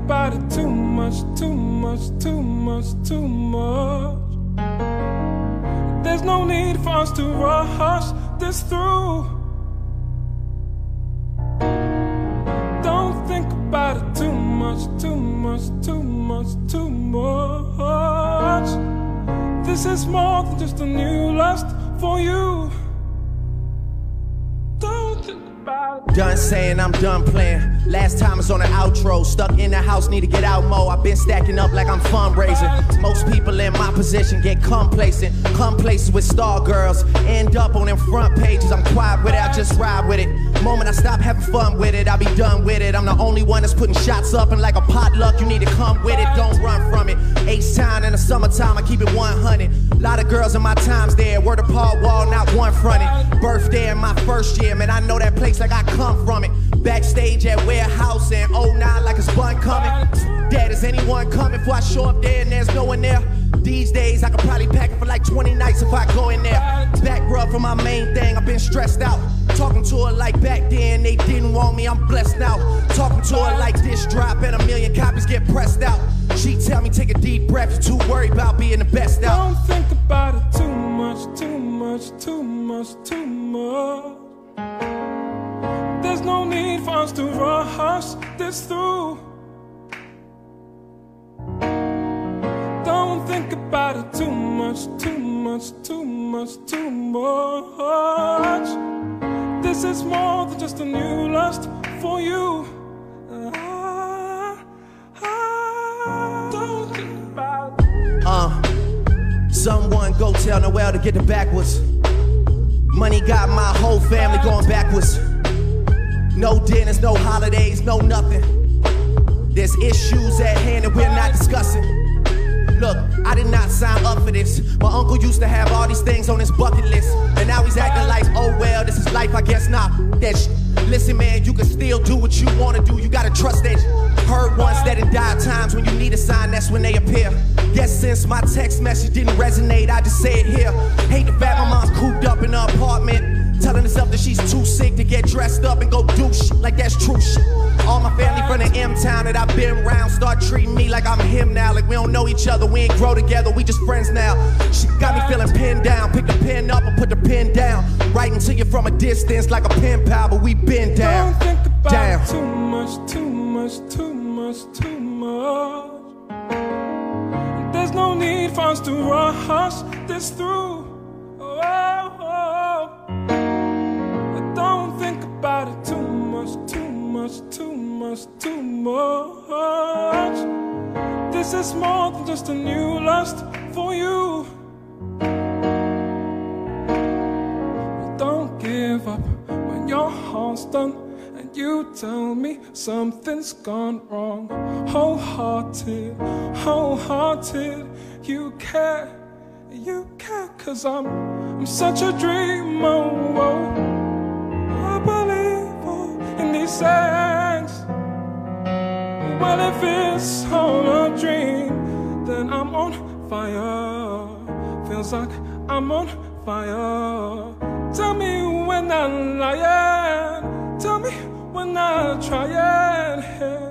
about it too much, too much, too much, too much. There's no need for us to rush this through. Don't think about it too much, too much, too much, too much. This is more than just a new lust for you. Don't think about it. Done saying I'm done playing. Last time is on the outro. Stuck in the house, need to get out more. I've been stacking up like I'm fundraising. Most people in my position get complacent. Come places with star girls, end up on them front pages. I'm quiet with it, I just ride with it. Moment I stop having fun with it, I'll be done with it. I'm the only one that's putting shots up, and like a potluck, you need to come with it. Don't run from it. H-Town in the summertime, I keep it 100. Lot of girls in my times there. Word apart wall, not one fronted. Birthday in my first year, man, I know that place like I come from it. Backstage at Warehouse in 09 like it's bun coming. Dad, is anyone coming before I show up there and there's no one there? These days I could probably pack it for like 20 nights if I go in there. Back rub for my main thing, I've been stressed out. Talking to her like back then, they didn't want me, I'm blessed now. Talking to her like this drop and 1 million copies get pressed out. She tell me take a deep breath, you're too worried about being the best out. Don't think about it too much, too much, too much, too much. There's no need for us to rush this through. Don't think about it too much, too much, too much, too much. This is more than just a new lust for you. Don't think about it. Someone go tell Noel to get the backwards. Money got my whole family going backwards. No dinners, no holidays, no nothing. There's issues at hand that we're not discussing. Look, I did not sign up for this. My uncle used to have all these things on his bucket list, and now he's acting like, oh well, this is life, I guess not. Listen man, you can still do what you wanna do. You gotta trust that. Heard once that in dire times when you need a sign, that's when they appear. Guess since my text message didn't resonate, I just say it here. Hate the fact my mom's cooped up in her apartment, telling herself that she's too sick to get dressed up and go do shit like that's true shit. All my family from the M-town that I've been around start treating me like I'm him now. Like we don't know each other, we ain't grow together, we just friends now. She got me feeling pinned down, pick the pen up and put the pen down. Writing to you from a distance like a pen pal, but we been down. Don't think about Damn. it too much, too much, too much, too much. There's no need for us to rush this through. Don't think about it too much, too much, too much, too much. This is more than just a new lust for you. Don't give up when your heart's done and you tell me something's gone wrong. Wholehearted, wholehearted, you care, cause I'm such a dreamer. I believe in these things. Well, if it's all a dream, then I'm on fire. Feels like I'm on fire. Tell me when I'm lying. Tell me when I'm trying.